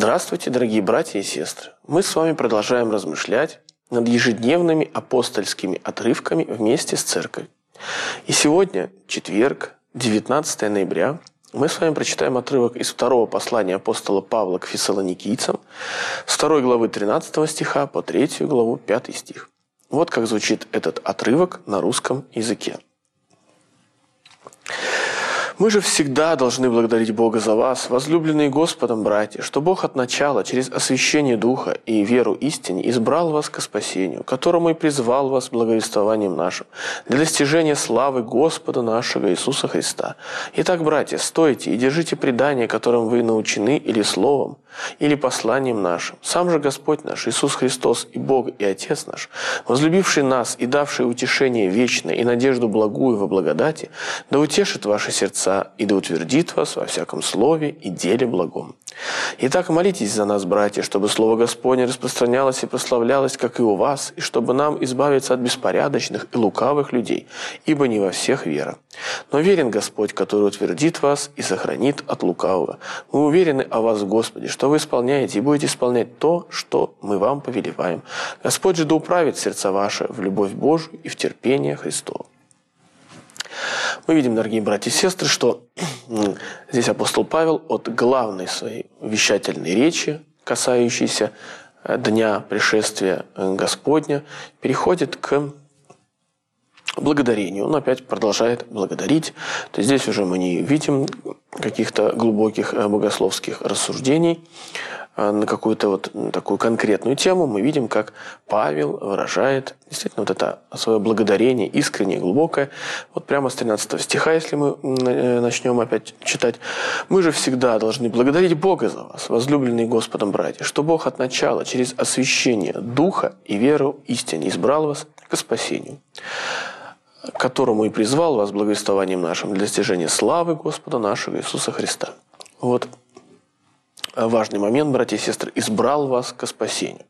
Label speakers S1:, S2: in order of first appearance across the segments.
S1: Здравствуйте, дорогие братья и сестры! Мы с вами продолжаем размышлять над ежедневными апостольскими отрывками вместе с Церковью. И сегодня, четверг, 19 ноября, мы с вами прочитаем отрывок из второго послания апостола Павла к фессалоникийцам, с 2 главы 13 стиха по 3 главу 5 стих. Вот как звучит этот отрывок на русском языке. «Мы же всегда должны благодарить Бога за вас, возлюбленные Господом братья, что Бог от начала, через освящение Духа и веру истине, избрал вас ко спасению, которому и призвал вас благовествованием нашим, для достижения славы Господа нашего Иисуса Христа. Итак, братья, стойте и держите предание, которым вы научены или словом, или посланием нашим. Сам же Господь наш, Иисус Христос, и Бог, и Отец наш, возлюбивший нас и давший утешение вечное и надежду благую во благодати, да утешит ваши сердца и да утвердит вас во всяком слове и деле благом. Итак, молитесь за нас, братья, чтобы Слово Господне распространялось и прославлялось, как и у вас, и чтобы нам избавиться от беспорядочных и лукавых людей, ибо не во всех вера. Но верен Господь, который утвердит вас и сохранит от лукавого. Мы уверены о вас, Господи, что вы исполняете и будете исполнять то, что мы вам повелеваем. Господь же да управит сердца ваши в любовь Божию и в терпение Христово». Мы видим, дорогие братья и сестры, что здесь апостол Павел от главной своей вещательной речи, касающейся дня пришествия Господня, переходит к благодарению. Он опять продолжает благодарить. То есть здесь уже мы не видим каких-то глубоких богословских рассуждений на какую-то вот такую конкретную тему. Мы видим, как Павел выражает действительно вот это свое благодарение, искреннее, глубокое. Вот прямо с 13 стиха, если мы начнем опять читать. «Мы же всегда должны благодарить Бога за вас, возлюбленные Господом братья, что Бог от начала через освящение Духа и веру истине избрал вас к спасению, которому и призвал вас благовествованием нашим для достижения славы Господа нашего Иисуса Христа». Вот важный момент, братья и сестры, избрал вас ко спасению.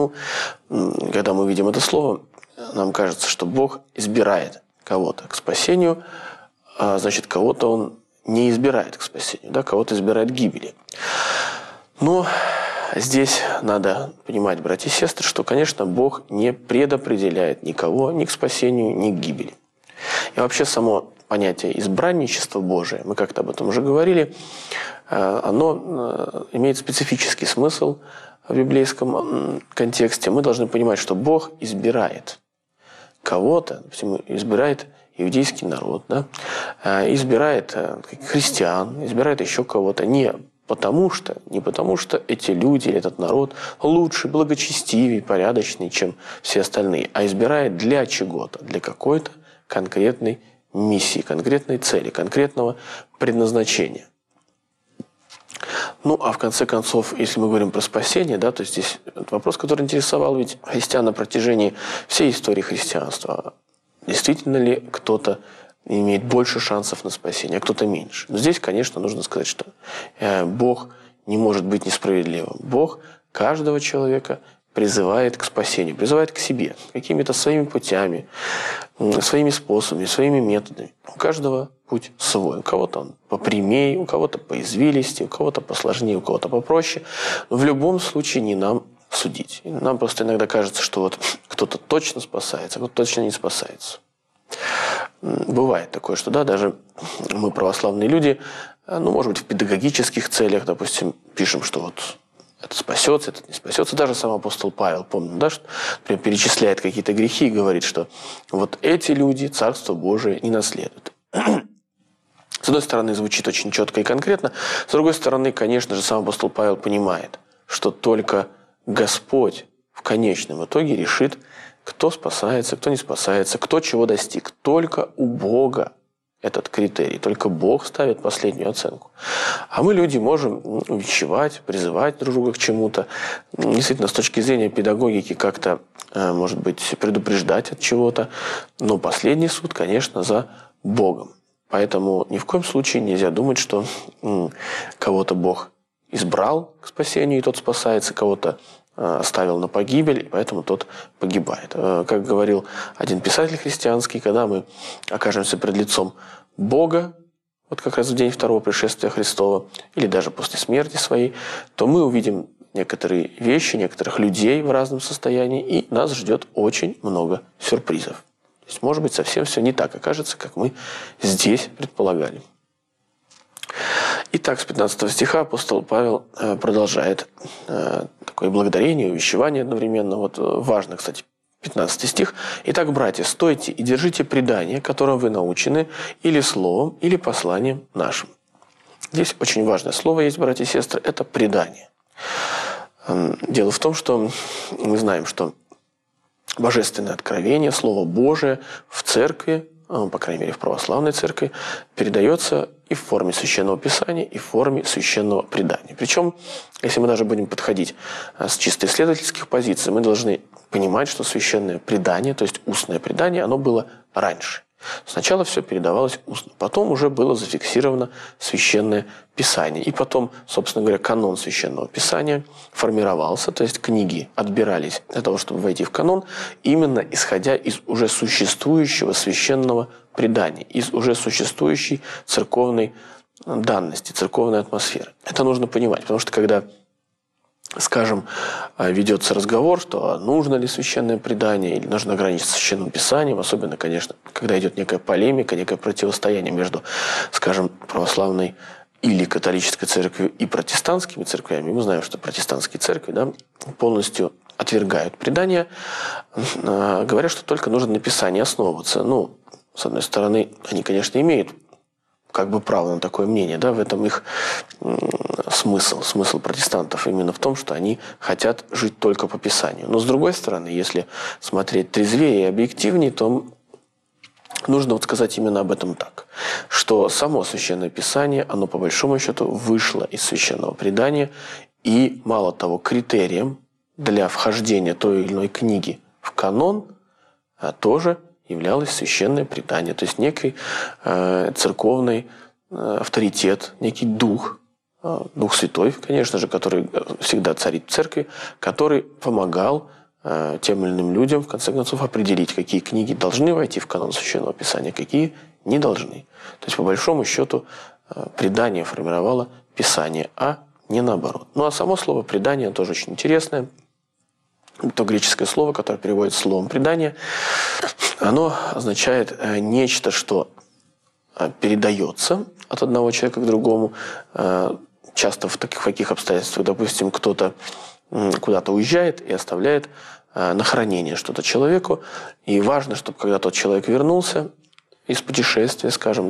S1: Когда мы видим это слово, нам кажется, что Бог избирает кого-то к спасению, а значит, кого-то Он не избирает к спасению, да, кого-то избирает к гибели. Но здесь надо понимать, братья и сестры, что, конечно, Бог не предопределяет никого ни к спасению, ни к гибели. И вообще само понятие избранничества Божие, мы как-то об этом уже говорили, оно имеет специфический смысл в библейском контексте. Мы должны понимать, что Бог избирает кого-то, допустим, избирает иудейский народ, да? Избирает христиан, избирает еще кого-то не потому что эти люди или этот народ лучше, благочестивее, порядочнее, чем все остальные, а избирает для чего-то, для какой-то конкретной миссии, конкретной цели, конкретного предназначения. А в конце концов, если мы говорим про спасение, да, то здесь вопрос, который интересовал ведь христиан на протяжении всей истории христианства. Действительно ли кто-то имеет больше шансов на спасение, а кто-то меньше? Но здесь, конечно, нужно сказать, что Бог не может быть несправедливым. Бог каждого человека призывает к спасению, призывает к себе, какими-то своими путями, своими способами, своими методами. У каждого путь свой. У кого-то он попрямее, у кого-то по извилисти, у кого-то посложнее, у кого-то попроще. Но в любом случае не нам судить. Нам просто иногда кажется, что вот кто-то точно спасается, а кто-то точно не спасается. Бывает такое, что да, даже мы, православные люди, может быть, в педагогических целях, допустим, пишем, что вот это спасется, это не спасется. Даже сам апостол Павел, помню, да, что, например, перечисляет какие-то грехи и говорит, что вот эти люди Царство Божие не наследуют. С одной стороны, звучит очень четко и конкретно. С другой стороны, конечно же, сам апостол Павел понимает, что только Господь в конечном итоге решит, кто спасается, кто не спасается, кто чего достиг. Только у Бога этот критерий. Только Бог ставит последнюю оценку. А мы, люди, можем увещевать, призывать друг друга к чему-то. Действительно, с точки зрения педагогики как-то, может быть, предупреждать от чего-то. Но последний суд, конечно, за Богом. Поэтому ни в коем случае нельзя думать, что кого-то Бог избрал к спасению, и тот спасается, кого-то оставил на погибель, и поэтому тот погибает. Как говорил один писатель христианский, когда мы окажемся пред лицом Бога, вот как раз в день второго пришествия Христова, или даже после смерти своей, то мы увидим некоторые вещи, некоторых людей в разном состоянии, и нас ждет очень много сюрпризов. То есть, может быть, совсем все не так окажется, как мы здесь предполагали. Итак, с 15 стиха апостол Павел продолжает такое благодарение, увещевание одновременно. Вот важно, кстати, 15 стих. «Итак, братья, стойте и держите предание, которым вы научены, или словом, или посланием нашим». Здесь очень важное слово есть, братья и сестры, это предание. Дело в том, что мы знаем, что божественное откровение, Слово Божие в церкви, по крайней мере в православной церкви, передается и в форме Священного Писания, и в форме Священного Предания. Причем, если мы даже будем подходить с чисто исследовательских позиций, мы должны понимать, что Священное Предание, то есть устное предание, оно было раньше. Сначала все передавалось устно, потом уже было зафиксировано Священное Писание. И потом, собственно говоря, канон Священного Писания формировался, то есть книги отбирались для того, чтобы войти в канон, именно исходя из уже существующего священного предания, из уже существующей церковной данности, церковной атмосферы. Это нужно понимать, потому что когда, скажем, ведется разговор, что нужно ли священное предание или нужно ограничиться священным писанием, особенно, конечно, когда идет некая полемика, некое противостояние между, скажем, православной или католической церковью и протестантскими церквями. Мы знаем, что протестантские церкви, да, полностью отвергают предание, говоря, что только нужно на Писании основываться. Ну, с одной стороны, они, конечно, имеют как бы право на такое мнение, да, в этом их смысл протестантов именно в том, что они хотят жить только по Писанию. Но с другой стороны, если смотреть трезвее и объективнее, то нужно вот сказать именно об этом так, что само Священное Писание, оно по большому счету вышло из Священного Предания, и мало того, критерием для вхождения той или иной книги в канон тоже являлось Священное Предание, то есть некий церковный авторитет, некий дух, Дух Святой, конечно же, который всегда царит в церкви, который помогал тем или иным людям, в конце концов, определить, какие книги должны войти в канон Священного Писания, какие не должны. То есть, по большому счету, предание формировало Писание, а не наоборот. Ну, а само слово «предание» тоже очень интересное. То греческое слово, которое переводится словом «предание», оно означает нечто, что передается от одного человека к другому. Часто в таких обстоятельствах, допустим, кто-то куда-то уезжает и оставляет на хранение что-то человеку. И важно, чтобы когда тот человек вернулся из путешествия, скажем,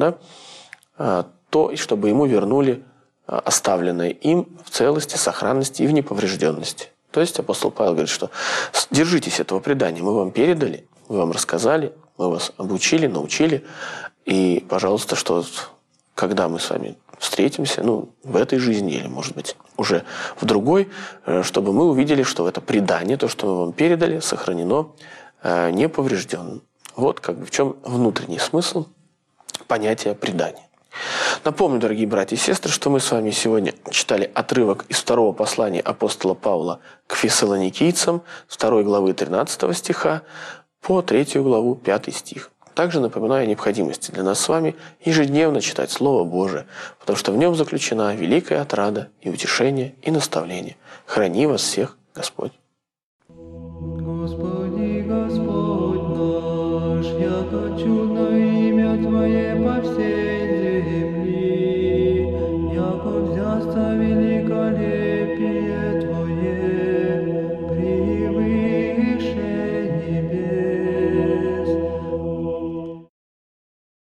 S1: да, то и чтобы ему вернули оставленное им в целости, сохранности и в неповрежденности. То есть апостол Павел говорит, что держитесь этого предания, мы вам передали, мы вам рассказали, мы вас обучили, научили. И, пожалуйста, что когда мы с вами встретимся, ну, в этой жизни или, может быть, уже в другой, чтобы мы увидели, что это предание, то, что мы вам передали, сохранено неповрежденным. Вот как бы в чем внутренний смысл понятия предания. Напомню, дорогие братья и сестры, что мы с вами сегодня читали отрывок из второго послания апостола Павла к фессалоникийцам, 2 главы 13 стиха по 3 главу 5 стих. Также напоминаю о необходимости для нас с вами ежедневно читать Слово Божие, потому что в нем заключена великая отрада и утешение, и наставление. Храни вас всех Господь.
S2: Господи, Господь наш, яко чудно имя Твое по всей